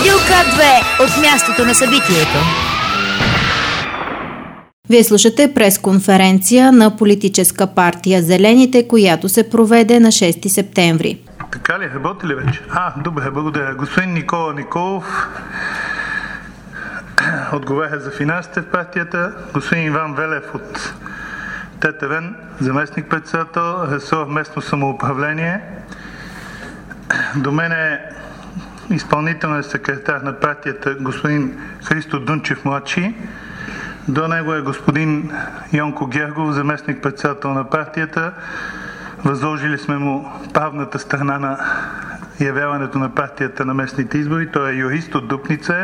Радио К2 от мястото на събитието. Вие слушате пресконференция на политическа партия Зелените, която се проведе на 6 септември. Така ли? Работи ли вече? Добре, благодаря. Господин Никола Николов отговаря за финансите в партията. Господин Иван Велев от ТТВ, заместник-председател, ресор местно самоуправление. До мен е изпълнителният секретар на партията господин Христо Дунчев младши. До него е господин Йонко Гергов, заместник-председател на партията. Възложили сме му правната страна на явяването на партията на местните избори. Той е юрист от Дупница.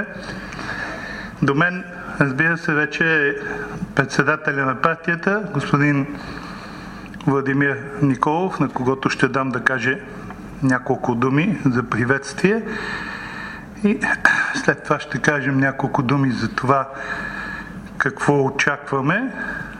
До мен, разбира се, вече е председателя на партията, господин Владимир Николов, на когото ще дам да каже няколко думи за приветствие. И след това ще кажем няколко думи за това какво очакваме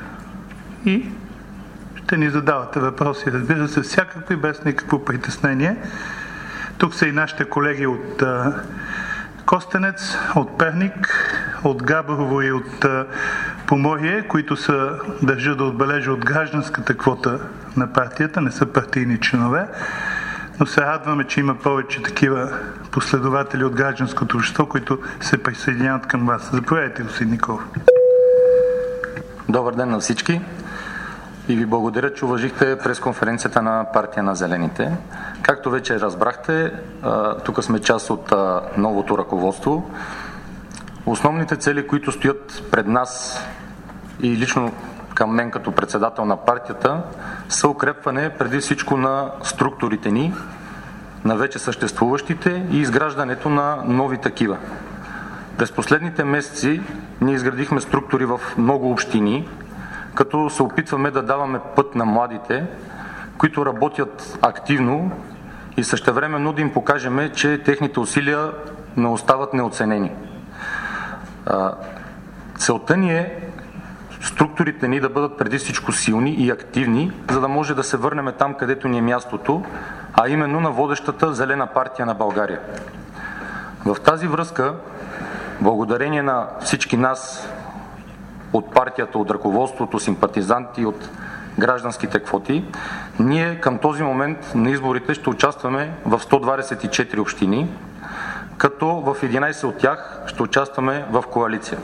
и ще ни задавате въпроси, разбира се, всякакви, без никакво притеснение. Тук са и нашите колеги от Костенец, от Перник, от Габрово и от Поморие, които са, държа да отбележа, от гражданската квота на партията, не са партийни членове, но се радваме, че има повече такива последователи от гражданското общество, които се присъединяват към вас. Заповядайте, господин Николов. Добър ден на всички и ви благодаря, че уважихте пресконференцията на партия на Зелените. Както вече разбрахте, тук сме част от новото ръководство. Основните цели, които стоят пред нас и лично към мен като председател на партията, са укрепване преди всичко на структурите ни, на вече съществуващите и изграждането на нови такива. През последните месеци ние изградихме структури в много общини, като се опитваме да даваме път на младите, които работят активно и същевременно да им покажем, че техните усилия не остават неоценени. Целта ни е структурите ни да бъдат преди всичко силни и активни, за да може да се върнем там, където ни е мястото, а именно на водещата Зелена партия на България. В тази връзка, благодарение на всички нас от партията, от ръководството, симпатизанти, от гражданските квоти, ние към този момент на изборите ще участваме в 124 общини, като в 11 от тях ще участваме в коалиция.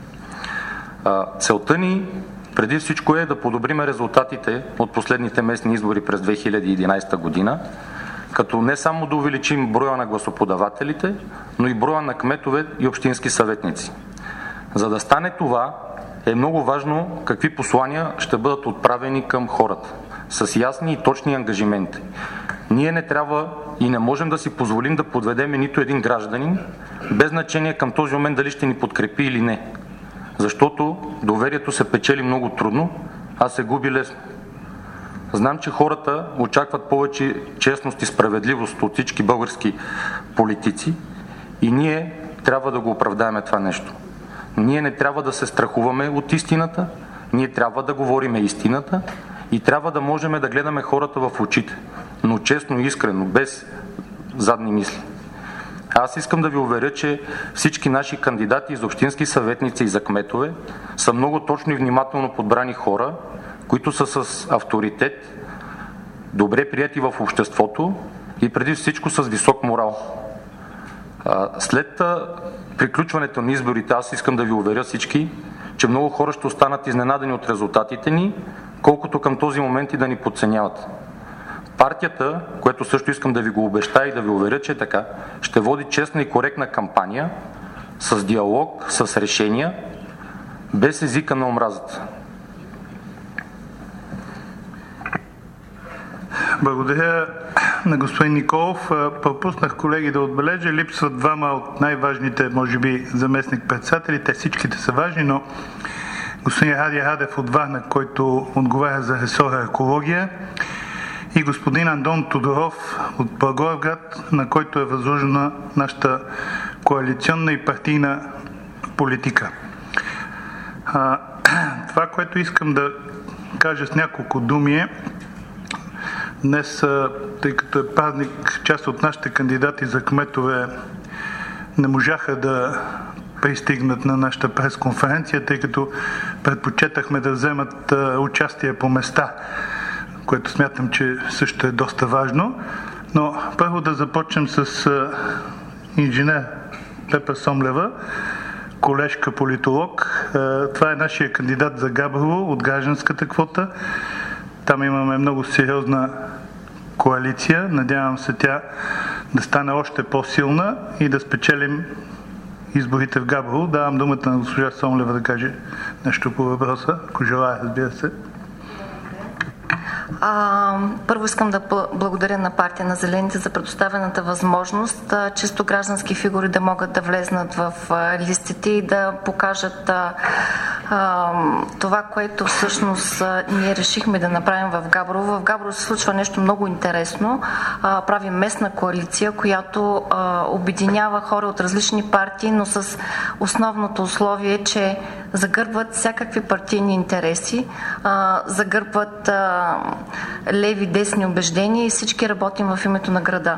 Целта ни преди всичко е да подобрим резултатите от последните местни избори през 2011 година, като не само да увеличим броя на гласоподавателите, но и броя на кметове и общински съветници. За да стане това, е много важно какви послания ще бъдат отправени към хората, с ясни и точни ангажименти. Ние не трябва и не можем да си позволим да подведем нито един гражданин, без значение към този момент дали ще ни подкрепи или не. Защото доверието се печели много трудно, а се губи лесно. Знам, че хората очакват повече честност и справедливост от всички български политици и ние трябва да го оправдаем това нещо. Ние не трябва да се страхуваме от истината, ние трябва да говорим истината и трябва да можем да гледаме хората в очите, но честно и искрено, без задни мисли. Аз искам да ви уверя, че всички наши кандидати за общински съветници и за кметове са много точно и внимателно подбрани хора, които са с авторитет, добре прияти в обществото и преди всичко с висок морал. След приключването на изборите, аз искам да ви уверя всички, че много хора ще останат изненадани от резултатите ни, колкото към този момент и да ни подценяват. Партията, което също искам да ви го обещая и да ви уверя, че е така, ще води честна и коректна кампания, с диалог, с решения, без езика на омразата. Благодаря на господин Николов. Пропуснах, колеги, да отбележа. Липсват двама от най-важните, може би, заместник-председатели. Те всичките са важни, но господин Ради Радев от Варна, който отговаря за ресора екология, и господин Андон Тодоров от Благоевград, на който е възложена нашата коалиционна и партийна политика. Това, което искам да кажа с няколко думи е, днес, тъй като е празник, част от нашите кандидати за кметове не можаха да пристигнат на нашата пресконференция, тъй като предпочетахме да вземат участие по места, което смятам, че също е доста важно. Но първо да започнем с инженер Пепа Сомлева, колежка политолог. Това е нашия кандидат за Габрово от гражданската квота. Там имаме много сериозна коалиция. Надявам се тя да стане още по-силна и да спечелим изборите в Габрово. Давам думата на госпожа Сомлева да каже нещо по въпроса, ако желая, разбира се. Първо искам да благодаря на партия на Зелените за предоставената възможност чисто граждански фигури да могат да влезнат в листите и да покажат това, което всъщност ние решихме да направим в Габрово. В Габрово се случва нещо много интересно. Правим местна коалиция, която обединява хора от различни партии, но с основното условие, че загърбват всякакви партийни интереси, загърбват леви, десни убеждения и всички работим в името на града.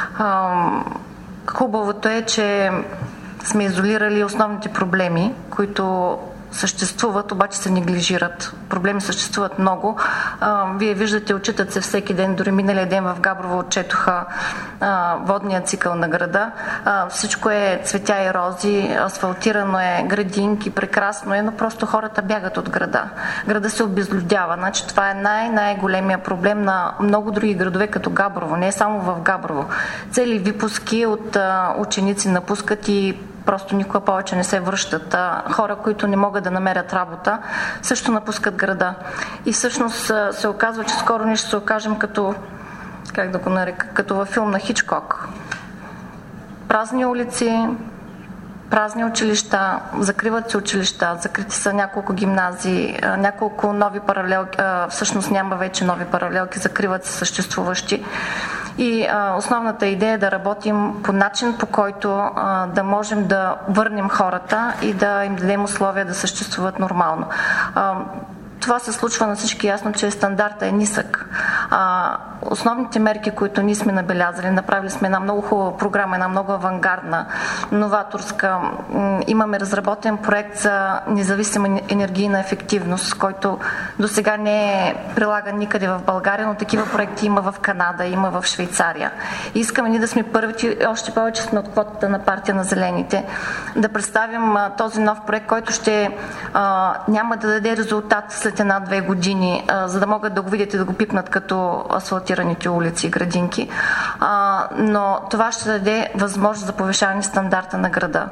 Хубавото е, че сме изолирали основните проблеми, които съществуват, обаче се неглижират. Проблеми съществуват много. Вие виждате, отчитат се всеки ден, дори миналия ден в Габрово отчетоха водния цикъл на града. Всичко е цветя и рози, асфалтирано е, градинки, прекрасно е, но просто хората бягат от града. Града се обезлюдява. Значи, това е най-големия проблем на много други градове, като Габрово, не само в Габрово. Цели випуски от ученици напускат и просто никога повече не се връщат. Хора, които не могат да намерят работа, също напускат града. И всъщност се оказва, че скоро ние ще се окажем като, как да го нарека, като във филм на Хичкок. Празни улици, празни училища, закриват се училища, закрити са няколко гимназии, няколко нови паралелки, всъщност няма вече нови паралелки, закриват се съществуващи. И основната идея е да работим по начин, по който да можем да върнем хората и да им дадем условия да съществуват нормално. Това се случва на всички ясно, че стандартът е нисък. Основните мерки, които ние сме набелязали, направили сме една много хубава програма, една много авангардна, новаторска. Имаме разработен проект за независима енергийна ефективност, който до сега не е прилаган никъде в България, но такива проекти има в Канада, има в Швейцария. И искаме ние да сме първите, още повече сме от квотата на партия на Зелените, да представим този нов проект, който няма да даде резултат след 1-2 години, за да могат да го видят и да го пипнат като асфалтираните улици и градинки. Но това ще даде възможност за повишаване стандарта на града.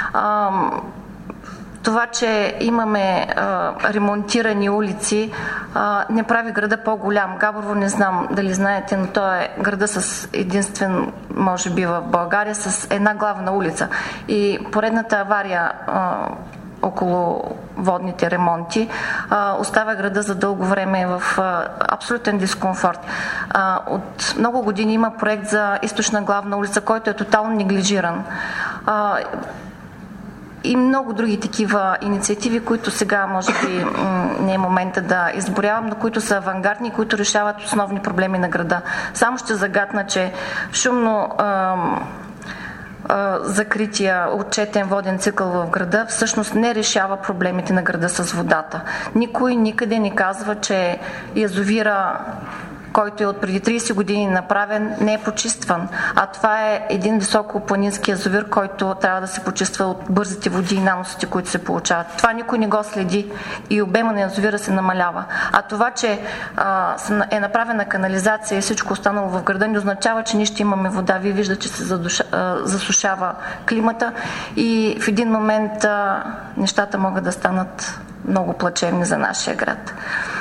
Това, че имаме ремонтирани улици, не прави града по-голям. Габрово, не знам дали знаете, но той е града с единствен, може би в България, с една главна улица. И поредната авария около водните ремонти оставя града за дълго време в абсолютен дискомфорт. От много години има проект за източна главна улица, който е тотално неглижиран. И много други такива инициативи, които сега може би не е момента да изборявам, но които са авангардни и които решават основни проблеми на града. Само ще загатна, че шумно закрития отчетен воден цикъл в града всъщност не решава проблемите на града с водата. Никой никъде не казва, че язовира, който е от преди 30 години направен, не е почистван. А това е един високопланински язовир, който трябва да се почиства от бързите води и наносите, които се получават. Това никой не го следи и обема на язовира се намалява. А това, че е направена канализация и всичко останало в града, не означава, че ние ще имаме вода. Вие виждате, че се засушава климата и в един момент нещата могат да станат много плачевни за нашия град.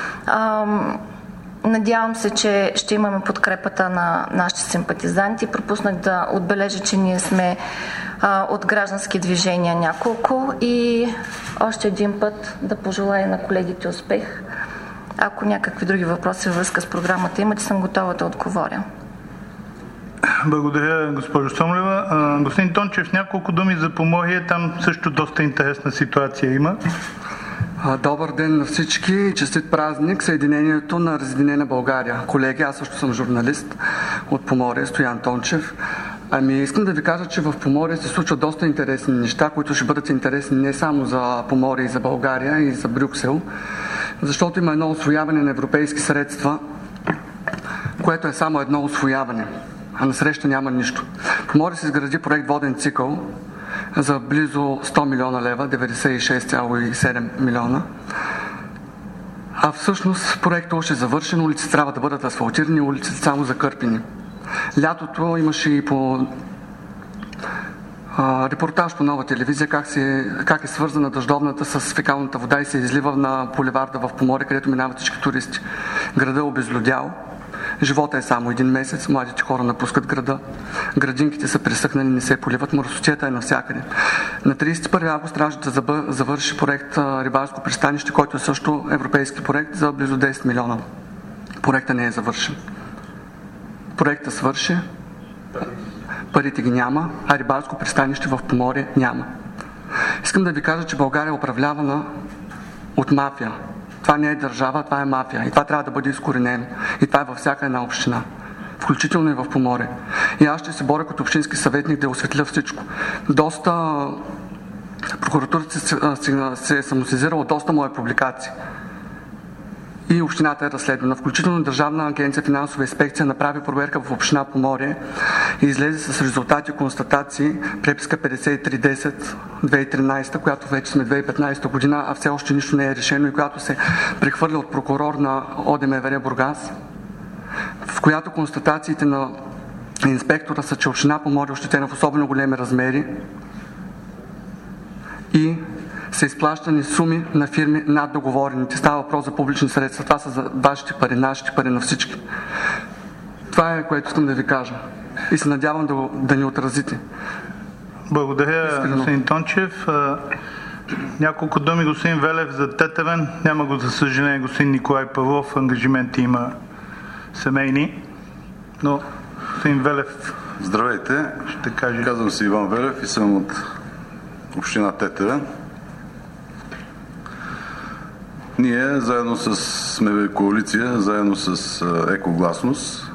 Надявам се, че ще имаме подкрепата на нашите симпатизанти. Пропуснах да отбележа, че ние сме от граждански движения няколко и още един път да пожелая на колегите успех. Ако някакви други въпроси във връзка с програмата имате, съм готова да отговоря. Благодаря, госпожо Сомлева. Господин Тончев, няколко думи за Поморие. Там също доста интересна ситуация има. Добър ден на всички и честит празник, Съединението на Разединена България. Колеги, аз също съм журналист от Поморие, Стоян Тончев. Искам да ви кажа, че в Поморие се случват доста интересни неща, които ще бъдат интересни не само за Поморие и за България и за Брюксел, защото има едно усвояване на европейски средства, което е само едно усвояване, а насреща няма нищо. В Поморие се изгради проект Воден цикъл за близо 100 милиона лева, 96,7 милиона. А всъщност проектът още е завършен, улиците трябва да бъдат асфалтирани, улиците само закърпени. Лятото имаше и по репортаж по Нова телевизия как е свързана дъждовната с фекалната вода и се излива на булеварда в Поморие, където минават всички туристи. Града е обезлюдял. Живота е само един месец, младите хора напускат града, градинките са пресъхнали, не се поливат, мърсотията е навсякъде. На 31 август трябваше да завърши проект Рибарско пристанище, който е също европейски проект за близо 10 милиона. Проектът не е завършен. Проектът свърши, парите ги няма, а Рибарско пристанище в Поморие няма. Искам да ви кажа, че България е управлявана от мафия. Това не е държава, това е мафия. И това трябва да бъде изкоренено. И това е във всяка една община. Включително и в Поморие. И аз ще се боря като общински съветник да осветля всичко. Прокуратурата се е самосезирала доста мои публикации. И общината е разследвана. Включително Държавна агенция финансова инспекция направи проверка в община Поморие и излезе с резултати и констатации, преписка 5310-2013, която вече сме 2015 година, а все още нищо не е решено и която се прехвърля от прокурор на ОДМВР Бургас, в която констатациите на инспектора са, че община Поморие е ощетена в особено големи размери и са изплащани суми на фирми над договорените. Става въпрос за публични средства. Това са за вашите пари, нашите пари, на всички. Това е, което искам да ви кажа. И се надявам да ни отразите. Благодаря, господин Тончев. Няколко думи, господин Велев, за Тетевен. Няма го, за съжаление, господин Николай Павлов. Ангажименти има семейни. Но господин Велев... Здравейте. Ще каже. Казвам се Иван Велев и съм от община Тетевен. Ние заедно сме коалиция, заедно с Екогласност.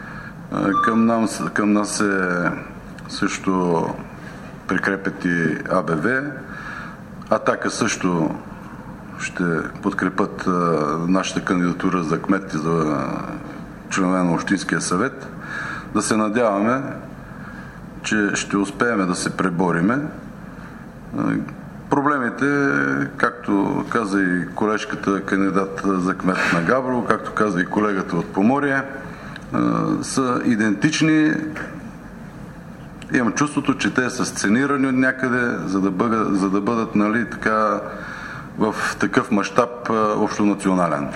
Към нас също прикрепят и АБВ. Атака също ще подкрепят нашата кандидатура за кмет и за членове на Общинския съвет. Да се надяваме, че ще успеем да се пребориме. Проблемите, както каза и колежката кандидат за кмет на Габрово, както каза и колегата от Поморие, са идентични. Имам чувството, че те са сценирани от някъде, за да бъдат нали, така, в такъв мащаб общонационален.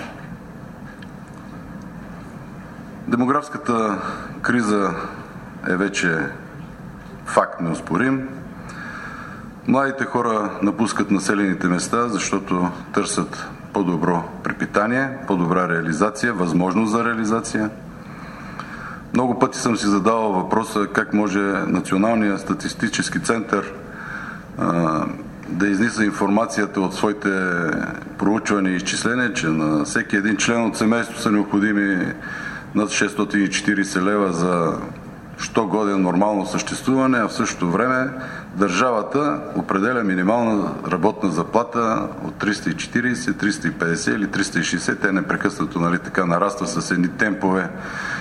Демографската криза е вече факт неоспорим. Младите хора напускат населените места, защото търсят по-добро препитание, по-добра реализация, възможност за реализация. Много пъти съм си задавал въпроса как може Националният статистически център да изнесе информацията от своите проучвания и изчисления, че на всеки един член от семейство са необходими над 640 лева за що годен нормално съществуване, а в същото време държавата определя минимална работна заплата от 340, 350 или 360. Те непрекъснато нали, така нараства с едни темпове.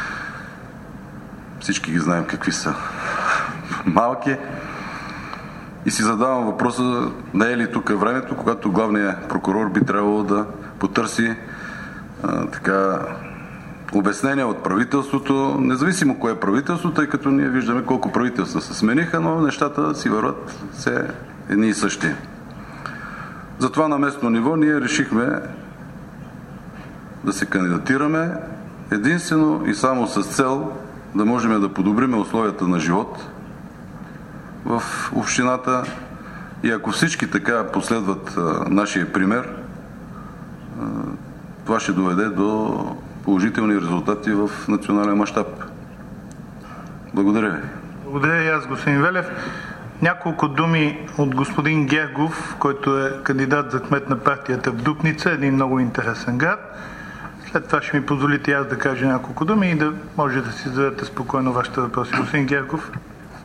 Всички ги знаем какви са малки. И си задавам въпроса, не е ли тук времето, когато главният прокурор би трябвало да потърси така обяснения от правителството, независимо кое е правителство, тъй като ние виждаме колко правителства се смениха, но нещата си върват все едни и същи. Затова на местно ниво ние решихме да се кандидатираме единствено и само с цел да можем да подобрим условията на живот в общината и ако всички така последват нашия пример, това ще доведе до положителни резултати в национален мащаб. Благодаря ви. Благодаря и аз, господин Велев. Няколко думи от господин Гергов, който е кандидат за кмет на партията в Дупница, един много интересен град. След това ще ми позволите и аз да кажа няколко думи и да може да си зададете спокойно вашите въпроси. Господин Гергов.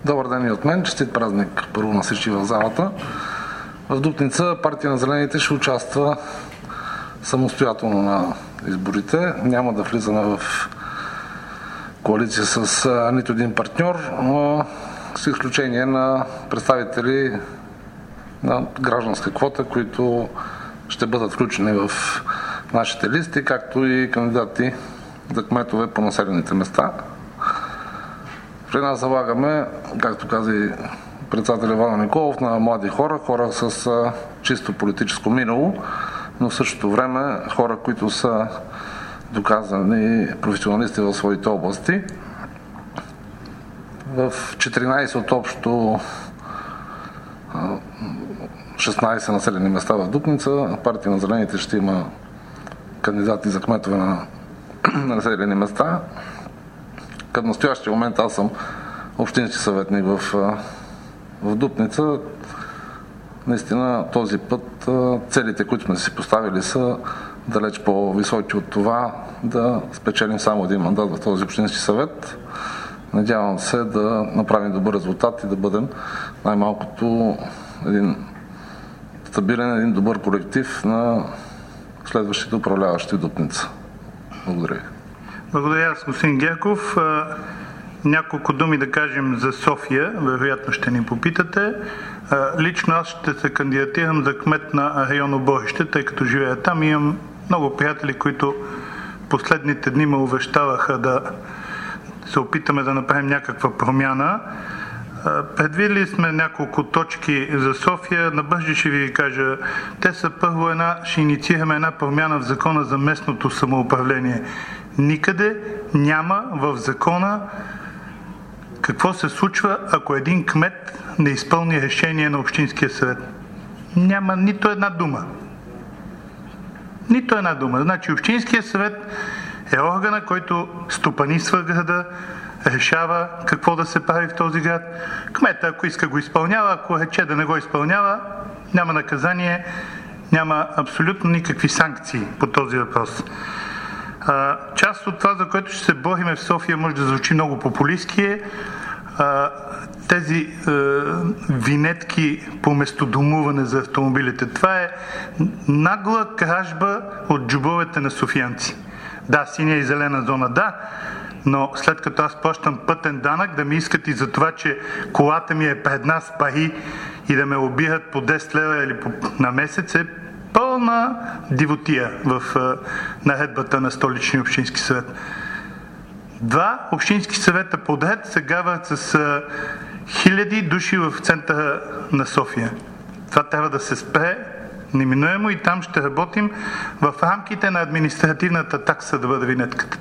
Добър ден и от мен. Честит празник първо на всички в залата. В Дупница партия на Зелените ще участва самостоятелно на изборите. Няма да влизаме в коалиция с нито един партньор, но с изключение на представители на гражданска квота, които ще бъдат включени в нашите листи, както и кандидати за кметове по населените места. При нас залагаме, както каза и председателя Вано Николов, на млади хора с чисто политическо минало, но в същото време хора, които са доказани професионалисти в своите области. В 14 от общо 16 населени места в Дупница партия на Зелените ще има кандидати за кметове на населени места. Към настоящия момент аз съм общински съветник в Дупница. Наистина този път целите, които сме си поставили, са далеч по-високи от това да спечелим само един мандат в този общински съвет. Надявам се да направим добър резултат и да бъдем най-малкото един стабилен, един добър колектив на следващите управляващи Дупница. Благодаря ви. Благодаря, господин Герков. Няколко думи да кажем за София, вероятно ще ни попитате. Лично аз ще се кандидатирам за кмет на район Оборище, тъй като живея там. Имам много приятели, които последните дни ме увещаваха да се опитаме да направим някаква промяна. Предвидили сме няколко точки за София. Набързо ще ви кажа. Те са първо ще инициираме една промяна в закона за местното самоуправление. Никъде няма в закона какво се случва, ако един кмет не изпълни решение на Общинския съвет. Няма нито една дума. Нито една дума. Значи Общинския съвет е органа, който стопанисва града, решава какво да се прави в този град. Кмета, ако иска, го изпълнява, ако рече да не го изпълнява, няма наказание, няма абсолютно никакви санкции по този въпрос. Част от това, за което ще се бориме в София, може да звучи много популистки, тези винетки по местодомуване за автомобилите. Това е нагла кражба от джобовете на софиянци. Да, синя и зелена зона, да, но след като аз плащам пътен данък, да ми искат и за това, че колата ми е пред нас пари и да ме обират по 10 лева или на месец, е пълна дивотия в наредбата на Столичния общински съвет. 2 общински съвета подред се гават с хиляди души в центъра на София. Това трябва да се спре неминуемо и там ще работим в рамките на административната такса да бъде винетката.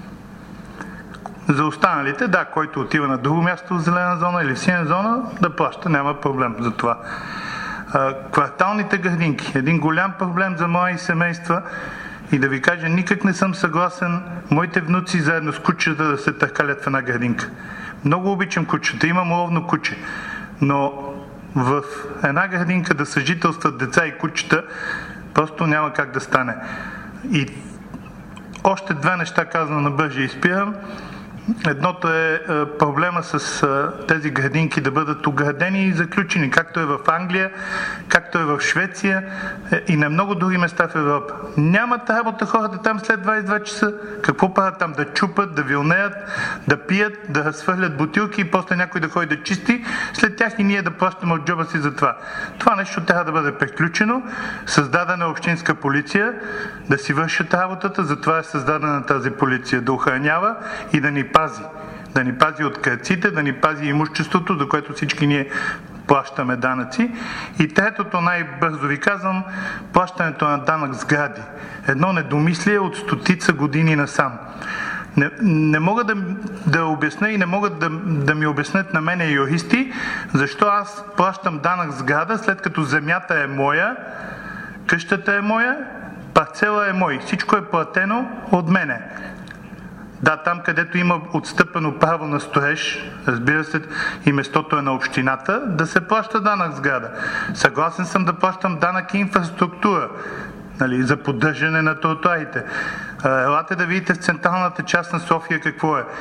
За останалите, да, който отива на друго място в зелена зона или в синя зона, да плаща, няма проблем за това. Кварталните градинки. Един голям проблем за мои семейства и да ви кажа, никак не съм съгласен моите внуци заедно с кучета да се търкалят в една градинка. Много обичам кучета, имам ловно куче, но в една градинка да съжителстват деца и кучета просто няма как да стане. И още 2 неща казвам на бърже и спирам. Едното е проблема с тези градинки да бъдат оградени и заключени, както е в Англия, както е в Швеция и на много други места в Европа. Нямат работа хората там след 22 часа. Какво правят там? Да чупат, да вилнеят, да пият, да разхвърлят бутилки и после някой да ходи да чисти след тях и ние да плащаме от джоба си за това. Това нещо трябва да бъде приключено. Създадена общинска полиция да си вършат работата, затова е създадена тази полиция, да охранява и да ни пази. Да ни пази от крадците, да ни пази имуществото, за което всички ние плащаме данъци. И третото, най-бързо ви казвам, плащането на данък сгради. Едно недомислие от стотица години насам. Не мога да обясня и не могат да ми обяснят на мене юристи, защо аз плащам данък сграда, след като земята е моя, къщата е моя, парцела е мой. Всичко е платено от мене. Да, там където има отстъпено право на строеж, разбира се, и местото е на общината, да се плаща данък сграда. Съгласен съм да плащам данък и инфраструктура, за поддържане на тротоарите. Елате да видите в централната част на София какво е.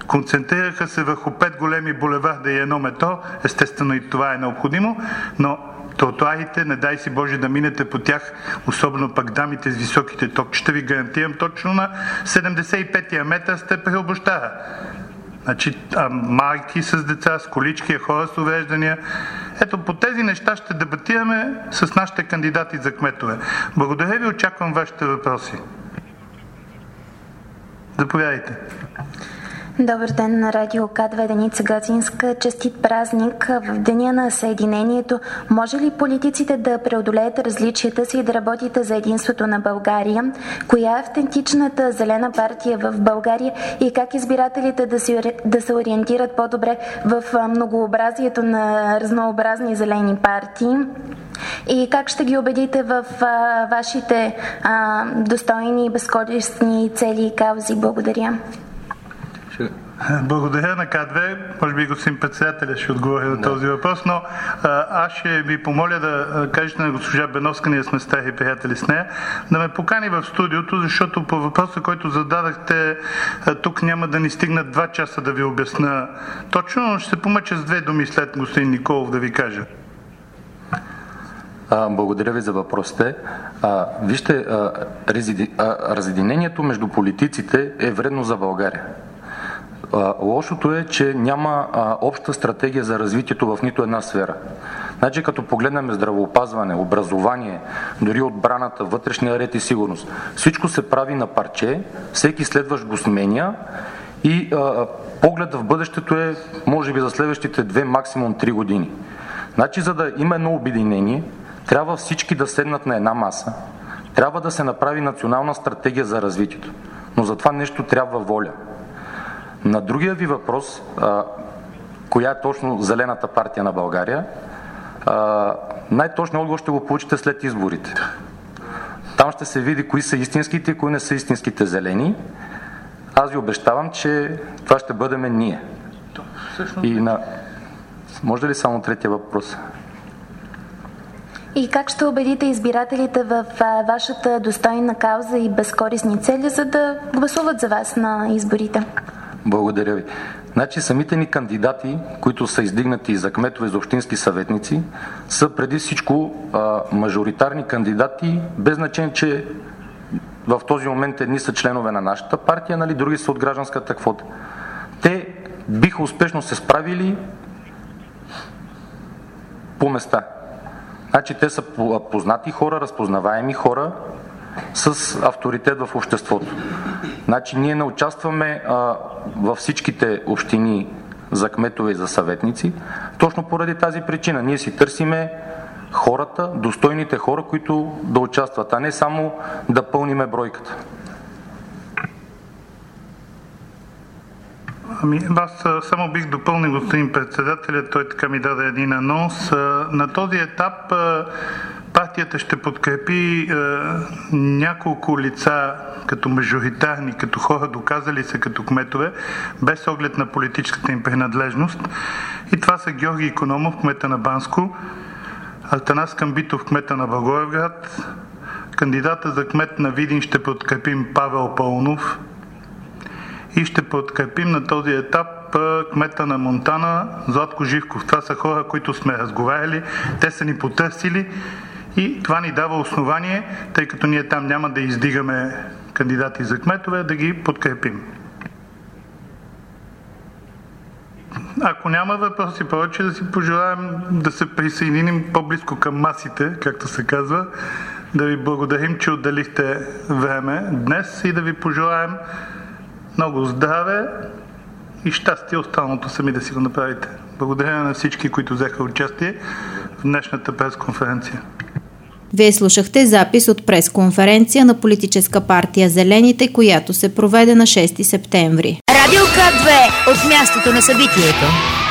Концентрираха се върху 5 големи булеварда и едно метро. Естествено и това е необходимо, но тротуарите, не дай си Боже да минете по тях, особено пък дамите с високите токчета, ви гарантирам, точно на 75-я метър сте при обощара. Значи, майки с деца, с колички, хора с увреждания. Ето, по тези неща ще дебатираме с нашите кандидати за кметове. Благодаря ви, очаквам вашите въпроси. Заповядайте. Добър ден на Радио К2, Деница Гацинска. Честит празник в Деня на Съединението. Може ли политиците да преодолеят различията си и да работите за единството на България? Коя е автентичната зелена партия в България и как избирателите да се ориентират по-добре в многообразието на разнообразни зелени партии? И как ще ги убедите в вашите достойни и безкористни цели и каузи? Благодаря. Благодаря на К2. Може би господин председателя ще отговори на този въпрос, но аз ще ви помоля да кажете на госпожа Беновска, ние сме стари приятели с нея, да ме покани в студиото, защото по въпроса, който зададахте, тук няма да ни стигнат 2 часа да ви обясна точно, но ще се помъча с 2 думи след господин Николов да ви кажа. Благодаря ви за въпросите. Вижте, разединението между политиците е вредно за България. Лошото е, че няма обща стратегия за развитието в нито една сфера. Значи, като погледнем здравеопазване, образование, дори отбраната, вътрешния ред и сигурност, всичко се прави на парче, всеки следващ го сменя и поглед в бъдещето е, може би, за следващите 2, максимум 3 години. Значи, за да има едно обединение, трябва всички да седнат на една маса, трябва да се направи национална стратегия за развитието. Но за това нещо трябва воля. На другия ви въпрос, коя е точно зелената партия на България, най-точният отговор ще го получите след изборите. Там ще се види кои са истинските и кои не са истинските зелени. Аз ви обещавам, че това ще бъдем ние. Може ли само третия въпрос? И как ще убедите избирателите в вашата достойна кауза и безкорисни цели, за да гласуват за вас на изборите? Благодаря ви. Значи самите ни кандидати, които са издигнати за кметове, за общински съветници, са преди всичко мажоритарни кандидати, без значение, че в този момент едни са членове на нашата партия, нали, други са от гражданската квота. Те биха успешно се справили по места. Значи те са познати хора, разпознаваеми хора с авторитет в обществото. Значи ние не участваме във всичките общини за кметове и за съветници, точно поради тази причина. Ние си търсиме хората, достойните хора, които да участват, а не само да пълниме бройката. Аз само бих допълнил господин председателя, той така ми даде един анонс. На този етап партията ще подкрепи няколко лица като мажоритарни, като хора доказали се като кметове, без оглед на политическата им принадлежност. И това са Георги Икономов, кмета на Банско, Атанас Камбитов, кмета на Благоевград, кандидата за кмет на Видин ще подкрепим Павел Паунов и ще подкрепим на този етап кмета на Монтана Златко Живков. Това са хора, които сме разговаряли, те са ни потърсили и това ни дава основание, тъй като ние там няма да издигаме кандидати за кметове, да ги подкрепим. Ако няма въпроси повече, да си пожелаем да се присъединим по-близко към масите, както се казва, да ви благодарим, че отделихте време днес и да ви пожелаем много здраве и щастие, останалото сами да си го направите. Благодаря на всички, които взеха участие в днешната пресконференция. Вие слушахте запис от пресконференция на политическа партия Зелените, която се проведе на 6 септември. Радио К2 от мястото на събитието.